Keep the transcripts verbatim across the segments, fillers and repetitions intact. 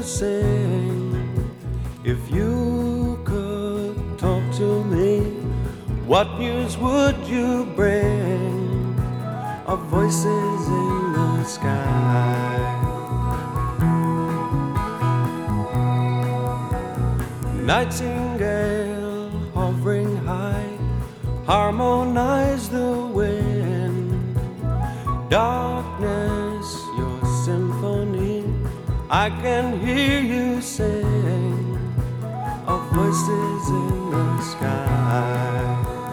sing? If you could talk to me, what news would you bring of voices in the sky? Nightingale hovering high, harmonize the wind. Darkness, your symphony, I can hear you sing of voices in the sky.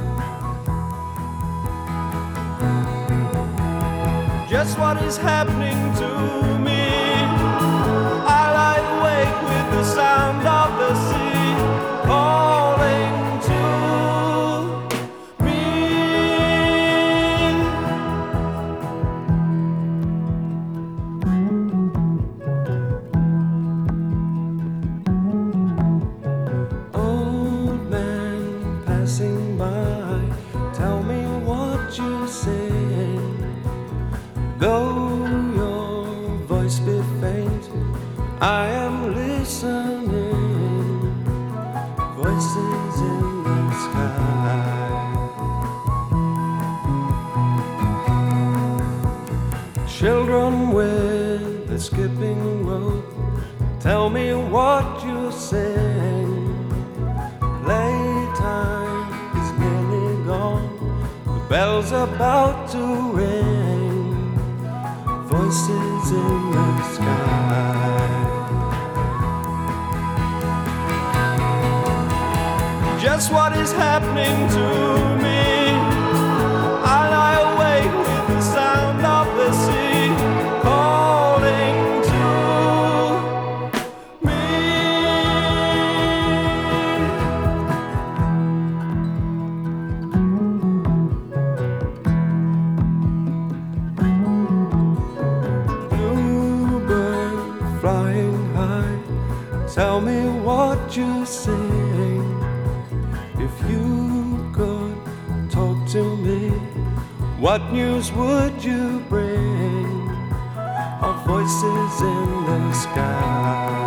Just what is happening to me? I lie awake with the sound of the sea calling to me. Old man passing by, tell me what you sing. Though your voice be faint, I am listening. Voices in the sky. Children with the skipping rope, tell me what you sing. Playtime is nearly gone, the bell's about to ring. Voices in the sky. Just what is happening to me? I lie awake with the sound of the sea calling to me. Bluebird flying high, tell me what you sing. If you could talk to me, what news would you bring of voices in the sky?